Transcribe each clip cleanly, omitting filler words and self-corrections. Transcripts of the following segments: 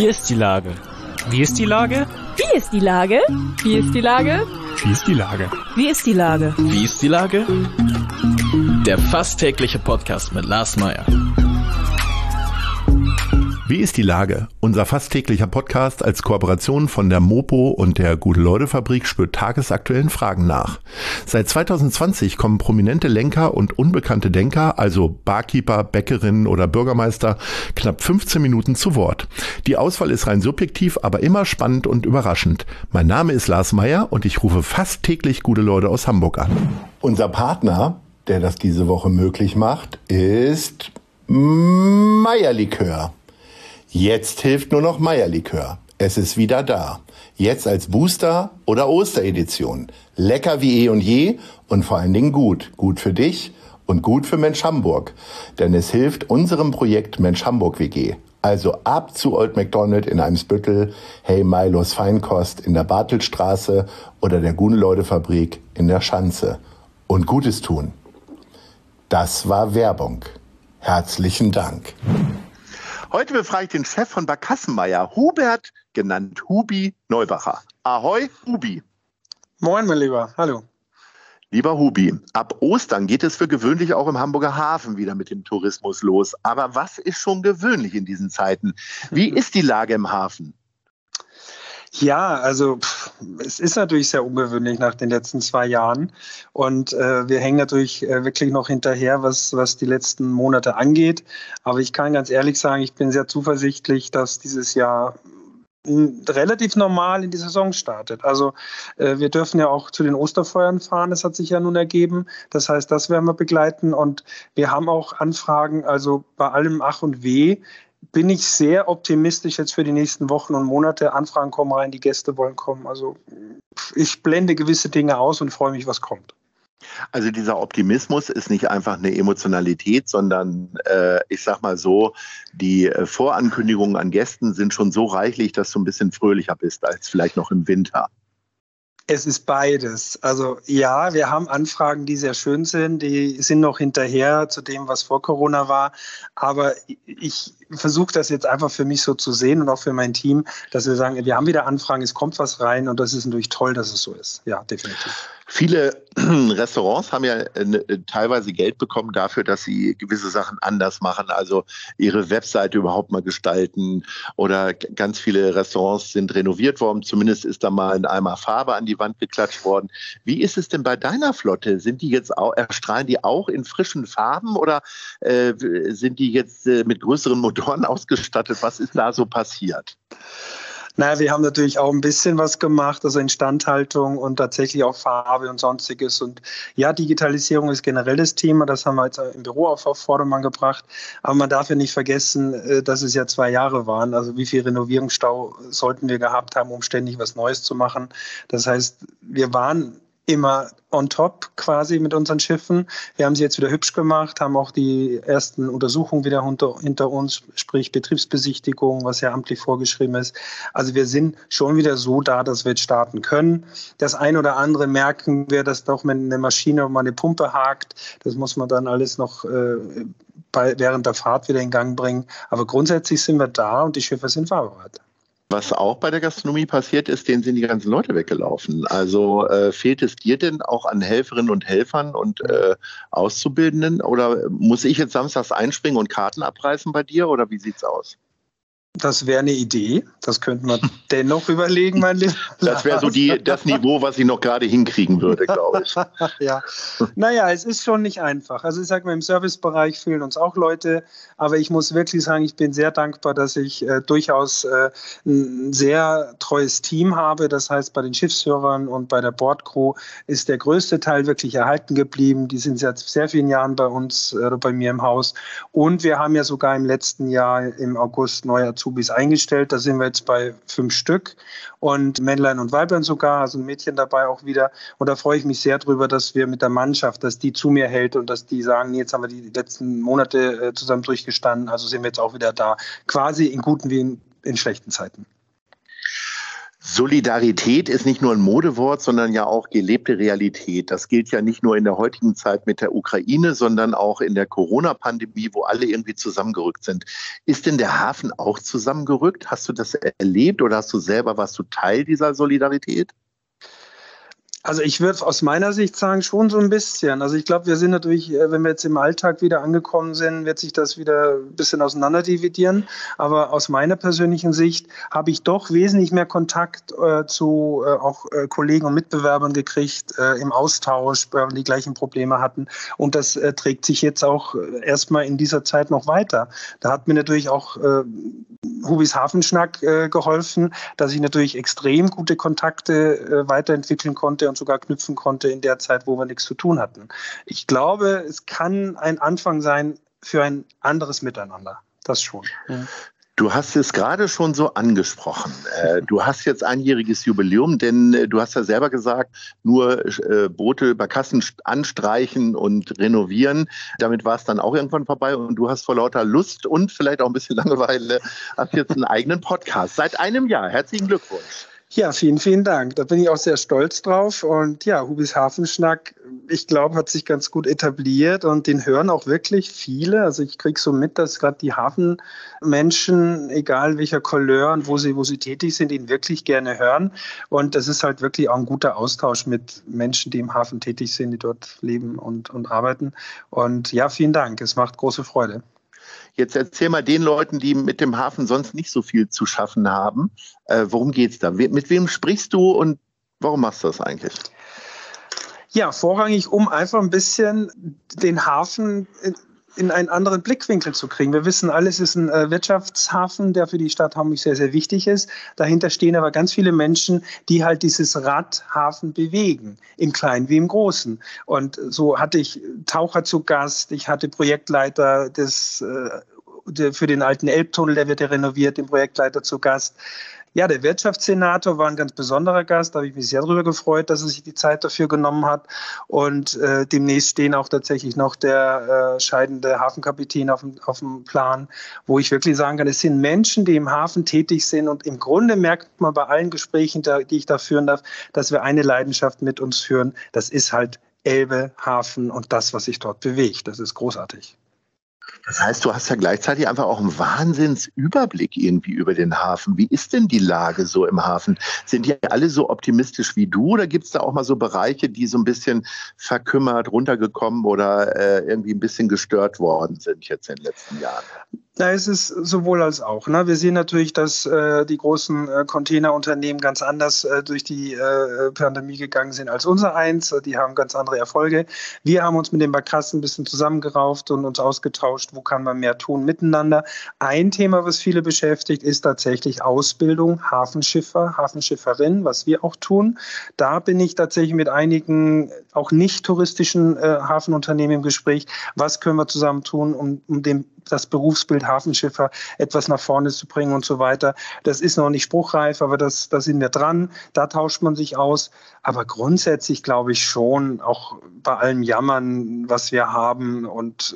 ist die Lage? Wie ist die Lage? Wie ist die Lage? Wie ist die Lage? Wie ist die Lage? Wie ist die Lage? Wie ist die Lage? Der fast tägliche Podcast mit Lars Meyer. Wie ist die Lage? Unser fast täglicher Podcast als Kooperation von der Mopo und der Gute-Leute-Fabrik spürt tagesaktuellen Fragen nach. Seit 2020 kommen prominente Lenker und unbekannte Denker, also Barkeeper, Bäckerinnen oder Bürgermeister, knapp 15 Minuten zu Wort. Die Auswahl ist rein subjektiv, aber immer spannend und überraschend. Mein Name ist Lars Meyer und ich rufe fast täglich gute Leute aus Hamburg an. Unser Partner, der das diese Woche möglich macht, ist Meyer-Likör. Jetzt hilft nur noch Meyer-Likör. Es ist wieder da. Jetzt als Booster- oder Osteredition. Lecker wie eh und je und vor allen Dingen gut. Gut für dich und gut für Mensch Hamburg. Denn es hilft unserem Projekt Mensch Hamburg WG. Also ab zu Old McDonald in Eimsbüttel, Hey Milos Feinkost in der Bartelstraße oder der Gute-Leute-Fabrik in der Schanze. Und Gutes tun. Das war Werbung. Herzlichen Dank. Heute befrage ich den Chef von Barkassenmeier, Hubert, genannt Hubi Neubacher. Ahoi, Hubi. Moin, mein Lieber. Hallo. Lieber Hubi, ab Ostern geht es für gewöhnlich auch im Hamburger Hafen wieder mit dem Tourismus los. Aber was ist schon gewöhnlich in diesen Zeiten? Wie ist die Lage im Hafen? Ja, also es ist natürlich sehr ungewöhnlich nach den letzten 2 Jahren und wir hängen natürlich wirklich noch hinterher, was die letzten Monate angeht. Aber ich kann ganz ehrlich sagen, ich bin sehr zuversichtlich, dass dieses Jahr relativ normal in die Saison startet. Also wir dürfen ja auch zu den Osterfeuern fahren, das hat sich ja nun ergeben. Das heißt, das werden wir begleiten und wir haben auch Anfragen, also bei allem Ach und Weh, bin ich sehr optimistisch jetzt für die nächsten Wochen und Monate. Anfragen kommen rein, die Gäste wollen kommen. Also ich blende gewisse Dinge aus und freue mich, was kommt. Also dieser Optimismus ist nicht einfach eine Emotionalität, sondern ich sag mal so, die Vorankündigungen an Gästen sind schon so reichlich, dass du ein bisschen fröhlicher bist als vielleicht noch im Winter. Es ist beides. Also ja, wir haben Anfragen, die sehr schön sind. Die sind noch hinterher zu dem, was vor Corona war. Aber ich versuche das jetzt einfach für mich so zu sehen und auch für mein Team, dass wir sagen, wir haben wieder Anfragen, es kommt was rein und das ist natürlich toll, dass es so ist. Ja, definitiv. Viele Restaurants haben ja teilweise Geld bekommen dafür, dass sie gewisse Sachen anders machen, also ihre Webseite überhaupt mal gestalten oder ganz viele Restaurants sind renoviert worden, zumindest ist da mal ein Eimer Farbe an die Wand geklatscht worden. Wie ist es denn bei deiner Flotte? Sind die jetzt auch, erstrahlen die auch in frischen Farben oder sind die jetzt mit größeren Motoren ausgestattet? Was ist da so passiert? Naja, wir haben natürlich auch ein bisschen was gemacht, also Instandhaltung und tatsächlich auch Farbe und Sonstiges. Und ja, Digitalisierung ist generell das Thema, das haben wir jetzt im Büro auf Vordermann gebracht. Aber man darf ja nicht vergessen, dass es ja 2 Jahre waren. Also wie viel Renovierungsstau sollten wir gehabt haben, um ständig was Neues zu machen. Das heißt, wir waren immer on top quasi mit unseren Schiffen. Wir haben sie jetzt wieder hübsch gemacht, haben auch die ersten Untersuchungen wieder hinter uns, sprich Betriebsbesichtigung, was ja amtlich vorgeschrieben ist. Also wir sind schon wieder so da, dass wir jetzt starten können. Das ein oder andere merken wir, dass doch mit einer Maschine mal eine Pumpe hakt. Das muss man dann alles noch während der Fahrt wieder in Gang bringen. Aber grundsätzlich sind wir da und die Schiffe sind fahrbereit. Was auch bei der Gastronomie passiert ist, denen sind die ganzen Leute weggelaufen. Also fehlt es dir denn auch an Helferinnen und Helfern und Auszubildenden? Oder muss ich jetzt samstags einspringen und Karten abreißen bei dir? Oder wie sieht's aus? Das wäre eine Idee. Das könnte man dennoch überlegen, mein Lieber. Das wäre so das Niveau, was ich noch gerade hinkriegen würde, glaube ich. Ja. Naja, es ist schon nicht einfach. Also ich sage mal, im Servicebereich fehlen uns auch Leute. Aber ich muss wirklich sagen, ich bin sehr dankbar, dass ich durchaus ein sehr treues Team habe. Das heißt, bei den Schiffsführern und bei der Bordcrew ist der größte Teil wirklich erhalten geblieben. Die sind seit sehr vielen Jahren bei uns oder bei mir im Haus. Und wir haben ja sogar im letzten Jahr im August neue Azubis eingestellt. Da sind wir jetzt bei 5 Stück und Männlein und Weiblein sogar, also ein Mädchen dabei auch wieder. Und da freue ich mich sehr drüber, dass wir mit der Mannschaft, dass die zu mir hält und dass die sagen, jetzt haben wir die letzten Monate zusammen durchgestanden, also sind wir jetzt auch wieder da. Quasi in guten wie in schlechten Zeiten. Solidarität ist nicht nur ein Modewort, sondern ja auch gelebte Realität. Das gilt ja nicht nur in der heutigen Zeit mit der Ukraine, sondern auch in der Corona-Pandemie, wo alle irgendwie zusammengerückt sind. Ist denn der Hafen auch zusammengerückt? Hast du das erlebt oder warst du Teil dieser Solidarität? Also ich würde aus meiner Sicht sagen, schon so ein bisschen. Also ich glaube, wir sind natürlich, wenn wir jetzt im Alltag wieder angekommen sind, wird sich das wieder ein bisschen auseinanderdividieren. Aber aus meiner persönlichen Sicht habe ich doch wesentlich mehr Kontakt zu auch Kollegen und Mitbewerbern gekriegt im Austausch, weil wir die gleichen Probleme hatten. Und das trägt sich jetzt auch erstmal in dieser Zeit noch weiter. Da hat mir natürlich auch Hubis Hafenschnack geholfen, dass ich natürlich extrem gute Kontakte weiterentwickeln konnte und sogar knüpfen konnte in der Zeit, wo wir nichts zu tun hatten. Ich glaube, es kann ein Anfang sein für ein anderes Miteinander. Das schon. Ja. Du hast es gerade schon so angesprochen. Du hast jetzt einjähriges Jubiläum, denn du hast ja selber gesagt, nur Boote, Barkassen anstreichen und renovieren. Damit war es dann auch irgendwann vorbei und du hast vor lauter Lust und vielleicht auch ein bisschen Langeweile hast jetzt einen eigenen Podcast. Seit einem Jahr. Herzlichen Glückwunsch. Ja, vielen, vielen Dank. Da bin ich auch sehr stolz drauf. Und ja, Hubis Hafenschnack, ich glaube, hat sich ganz gut etabliert und den hören auch wirklich viele. Also ich kriege so mit, dass gerade die Hafenmenschen, egal welcher Couleur und wo sie tätig sind, ihn wirklich gerne hören. Und das ist halt wirklich auch ein guter Austausch mit Menschen, die im Hafen tätig sind, die dort leben und arbeiten. Und ja, vielen Dank. Es macht große Freude. Jetzt erzähl mal den Leuten, die mit dem Hafen sonst nicht so viel zu schaffen haben, worum geht's da? Mit wem sprichst du und warum machst du das eigentlich? Ja, vorrangig, um einfach ein bisschen den Hafen in einen anderen Blickwinkel zu kriegen. Wir wissen alle, es ist ein Wirtschaftshafen, der für die Stadt Hamburg sehr, sehr wichtig ist. Dahinter stehen aber ganz viele Menschen, die halt dieses Radhafen bewegen, im Kleinen wie im Großen. Und so hatte ich Taucher zu Gast, ich hatte Projektleiter für den alten Elbtunnel, der wird ja renoviert, den Projektleiter zu Gast. Ja, der Wirtschaftssenator war ein ganz besonderer Gast, da habe ich mich sehr darüber gefreut, dass er sich die Zeit dafür genommen hat. Und demnächst stehen auch tatsächlich noch der scheidende Hafenkapitän auf dem Plan, wo ich wirklich sagen kann, es sind Menschen, die im Hafen tätig sind. Und im Grunde merkt man bei allen Gesprächen, die ich da führen darf, dass wir eine Leidenschaft mit uns führen. Das ist halt Elbe, Hafen und das, was sich dort bewegt. Das ist großartig. Das heißt, du hast ja gleichzeitig einfach auch einen Wahnsinnsüberblick irgendwie über den Hafen. Wie ist denn die Lage so im Hafen? Sind die alle so optimistisch wie du oder gibt es da auch mal so Bereiche, die so ein bisschen verkümmert, runtergekommen oder irgendwie ein bisschen gestört worden sind jetzt in den letzten Jahren? Na, es ist sowohl als auch. Ne? Wir sehen natürlich, dass die großen Containerunternehmen ganz anders durch die Pandemie gegangen sind als unser eins. Die haben ganz andere Erfolge. Wir haben uns mit den Barkassen ein bisschen zusammengerauft und uns ausgetauscht, wo kann man mehr tun miteinander. Ein Thema, was viele beschäftigt, ist tatsächlich Ausbildung, Hafenschiffer, Hafenschifferin, was wir auch tun. Da bin ich tatsächlich mit einigen auch nicht touristischen Hafenunternehmen im Gespräch. Was können wir zusammen tun, um das Berufsbild Hafenschiffer etwas nach vorne zu bringen und so weiter. Das ist noch nicht spruchreif, aber da sind wir dran. Da tauscht man sich aus. Aber grundsätzlich glaube ich schon, auch bei allem Jammern, was wir haben und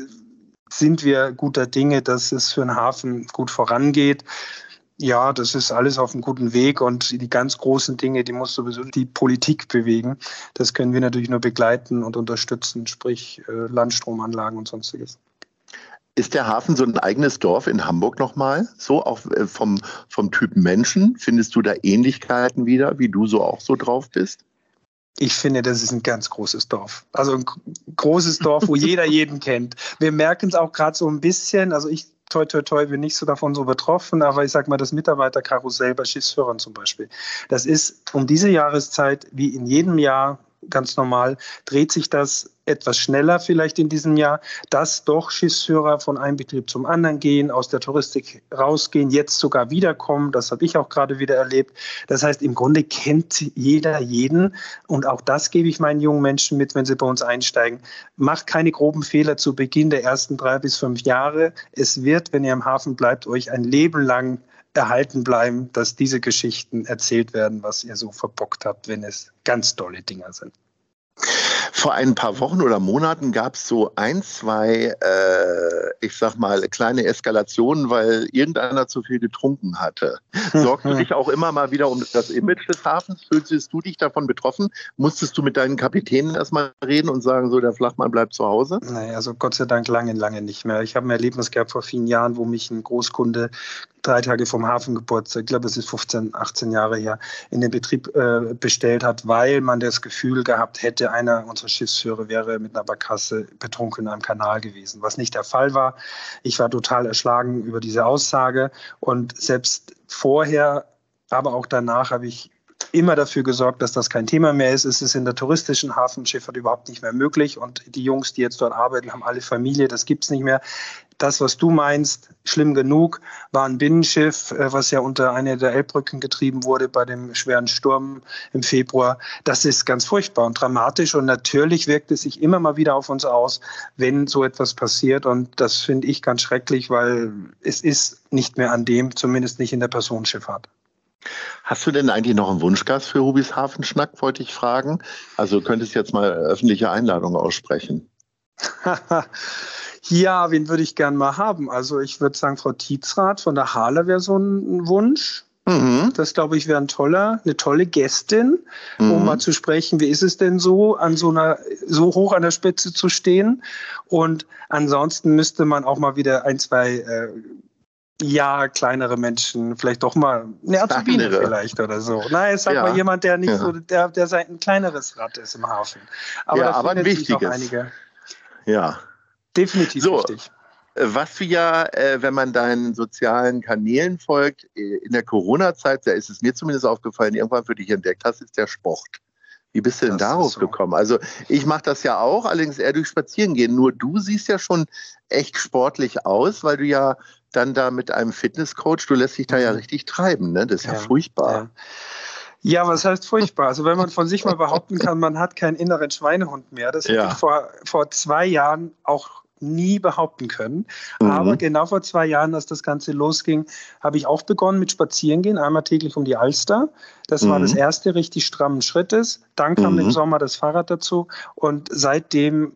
sind wir guter Dinge, dass es für den Hafen gut vorangeht. Ja, das ist alles auf einem guten Weg und die ganz großen Dinge, die muss sowieso die Politik bewegen. Das können wir natürlich nur begleiten und unterstützen, sprich Landstromanlagen und sonstiges. Ist der Hafen so ein eigenes Dorf in Hamburg nochmal? So auch vom Typ Menschen? Findest du da Ähnlichkeiten wieder, wie du so auch so drauf bist? Ich finde, das ist ein ganz großes Dorf. Also ein großes Dorf, wo jeder jeden kennt. Wir merken es auch gerade so ein bisschen. Also ich, toi, toi, toi, bin nicht so davon so betroffen. Aber ich sage mal, das Mitarbeiterkarussell bei Schiffsführern zum Beispiel. Das ist um diese Jahreszeit, wie in jedem Jahr, ganz normal, dreht sich das etwas schneller vielleicht in diesem Jahr, dass doch Schiffsführer von einem Betrieb zum anderen gehen, aus der Touristik rausgehen, jetzt sogar wiederkommen. Das habe ich auch gerade wieder erlebt. Das heißt, im Grunde kennt jeder jeden. Und auch das gebe ich meinen jungen Menschen mit, wenn sie bei uns einsteigen. Macht keine groben Fehler zu Beginn der ersten 3 bis 5 Jahre. Es wird, wenn ihr im Hafen bleibt, euch ein Leben lang erhalten bleiben, dass diese Geschichten erzählt werden, was ihr so verbockt habt, wenn es ganz tolle Dinger sind. Vor ein paar Wochen oder Monaten gab es so 1, 2 ich sag mal, kleine Eskalationen, weil irgendeiner zu viel getrunken hatte. Sorgst du dich auch immer mal wieder um das Image des Hafens? Fühlst du dich davon betroffen? Musstest du mit deinen Kapitänen erstmal reden und sagen, so, der Flachmann bleibt zu Hause? Nein, also Gott sei Dank lange nicht mehr. Ich habe ein Erlebnis gehabt vor vielen Jahren, wo mich ein Großkunde 3 Tage vom Hafengeburtstag, ich glaube, es ist 15, 18 Jahre her, in den Betrieb bestellt hat, weil man das Gefühl gehabt hätte, einer unserer Schiffsführer wäre mit einer Barkasse betrunken in einem Kanal gewesen, was nicht der Fall war. Ich war total erschlagen über diese Aussage und selbst vorher, aber auch danach habe ich immer dafür gesorgt, dass das kein Thema mehr ist. Es ist in der touristischen Hafenschifffahrt überhaupt nicht mehr möglich und die Jungs, die jetzt dort arbeiten, haben alle Familie, das gibt's nicht mehr. Das, was du meinst, schlimm genug, war ein Binnenschiff, was ja unter einer der Elbbrücken getrieben wurde bei dem schweren Sturm im Februar. Das ist ganz furchtbar und dramatisch und natürlich wirkt es sich immer mal wieder auf uns aus, wenn so etwas passiert und das finde ich ganz schrecklich, weil es ist nicht mehr an dem, zumindest nicht in der Personenschifffahrt. Hast du denn eigentlich noch einen Wunschgast für Hubis Hafenschnack, wollte ich fragen? Also könntest jetzt mal öffentliche Einladung aussprechen. Ja, wen würde ich gern mal haben? Also ich würde sagen, Frau Tietzrath von der Hala wäre so ein Wunsch. Mhm. Das, glaube ich, wäre eine tolle Gästin, um mal zu sprechen, wie ist es denn so, so hoch an der Spitze zu stehen? Und ansonsten müsste man auch mal wieder 1, 2 kleinere Menschen, vielleicht doch mal eine Azubine vielleicht oder so. Nein, sag mal jemand, der nicht so, der ein kleineres Rad ist im Hafen. Aber ein wichtiges. Einige. Ja. Definitiv wichtig. Was du ja, wenn man deinen sozialen Kanälen folgt, in der Corona-Zeit, da ist es mir zumindest aufgefallen, irgendwann für dich entdeckt hast, ist der Sport. Wie bist du denn darauf gekommen? Also ich mache das ja auch, allerdings eher durch Spazierengehen. Nur du siehst ja schon echt sportlich aus, weil du ja dann da mit einem Fitnesscoach, du lässt dich da ja richtig treiben, ne? Das ist ja furchtbar. Ja, was heißt furchtbar? Also wenn man von sich mal behaupten kann, man hat keinen inneren Schweinehund mehr, das hätte ich vor 2 Jahren auch nie behaupten können. Aber genau vor 2 Jahren, als das Ganze losging, habe ich auch begonnen mit Spazierengehen, einmal täglich um die Alster. Das war das erste richtig strammen Schrittes. Dann kam im Sommer das Fahrrad dazu. Und seit dem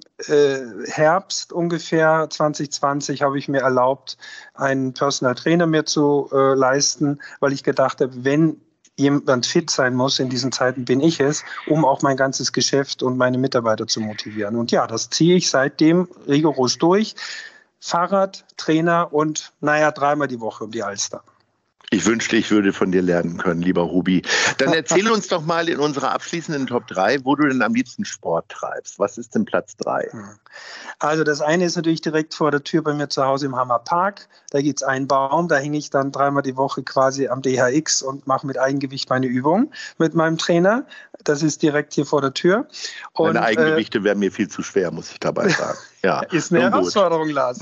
Herbst ungefähr 2020 habe ich mir erlaubt, einen Personal Trainer mir zu leisten, weil ich gedacht habe, wenn jemand fit sein muss in diesen Zeiten, bin ich es, um auch mein ganzes Geschäft und meine Mitarbeiter zu motivieren. Und ja, das ziehe ich seitdem rigoros durch. Fahrrad, Trainer und 3-mal die Woche um die Alster. Ich wünschte, ich würde von dir lernen können, lieber Hubi. Dann erzähl uns doch mal in unserer abschließenden Top 3, wo du denn am liebsten Sport treibst. Was ist denn Platz 3? Also das eine ist natürlich direkt vor der Tür bei mir zu Hause im Hammerpark. Da gibt es einen Baum, da hänge ich dann 3-mal die Woche quasi am DHX und mache mit Eigengewicht meine Übung mit meinem Trainer. Das ist direkt hier vor der Tür. Und, meine Eigengewichte wären mir viel zu schwer, muss ich dabei sagen. Ja, ist eine Herausforderung, Lars.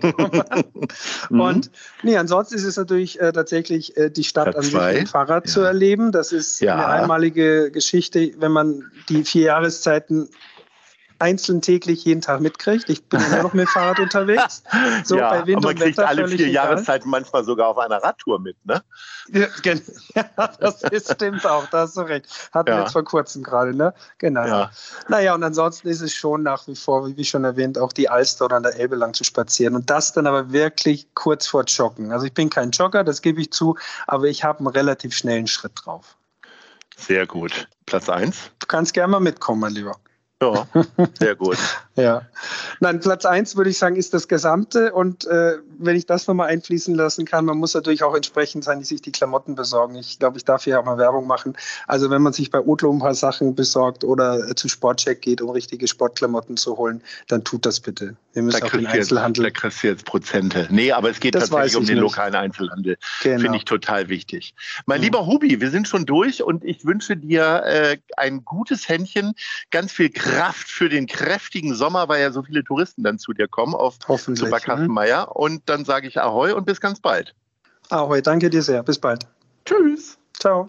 Und ansonsten ist es natürlich tatsächlich die Stadt an sich mit dem Fahrrad zu erleben. Das ist eine einmalige Geschichte, wenn man die 4 Jahreszeiten einzeln täglich jeden Tag mitkriegt. Ich bin immer noch mit dem Fahrrad unterwegs. So bei Wind und man und kriegt Wetter alle 4 Jahreszeiten manchmal sogar auf einer Radtour mit, ne? Ja, das stimmt auch, da hast du recht. Hatten wir jetzt vor kurzem gerade, ne? Genau. Ja. Naja, und ansonsten ist es schon nach wie vor, wie schon erwähnt, auch die Alster oder an der Elbe lang zu spazieren. Und das dann aber wirklich kurz vor Joggen. Also ich bin kein Jogger, das gebe ich zu, aber ich habe einen relativ schnellen Schritt drauf. Sehr gut. Platz 1? Du kannst gerne mal mitkommen, mein Lieber. Ja, sehr gut. Ja. Nein, Platz 1 würde ich sagen, ist das Gesamte. Und wenn ich das nochmal einfließen lassen kann, man muss natürlich auch entsprechend sein, die sich die Klamotten besorgen. Ich glaube, ich darf hier auch mal Werbung machen. Also wenn man sich bei Otlo ein paar Sachen besorgt oder zu Sportcheck geht, um richtige Sportklamotten zu holen, dann tut das bitte. Wir müssen auch den Einzelhandel. Da kriegst du jetzt Prozente. Nee, aber es geht tatsächlich um den lokalen Einzelhandel. Genau. Finde ich total wichtig. Mein lieber Hubi, wir sind schon durch und ich wünsche dir ein gutes Händchen, ganz viel Kraft für den kräftigen Sommer, weil ja so viele Touristen dann zu dir kommen zu Barkassenmeier. Und dann sage ich Ahoi und bis ganz bald. Ahoi, danke dir sehr. Bis bald. Tschüss. Ciao.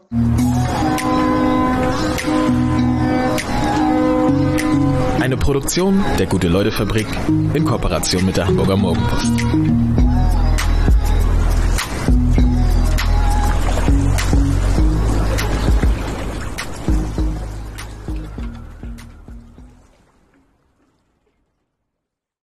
Eine Produktion der Gute-Leute-Fabrik in Kooperation mit der Hamburger Morgenpost.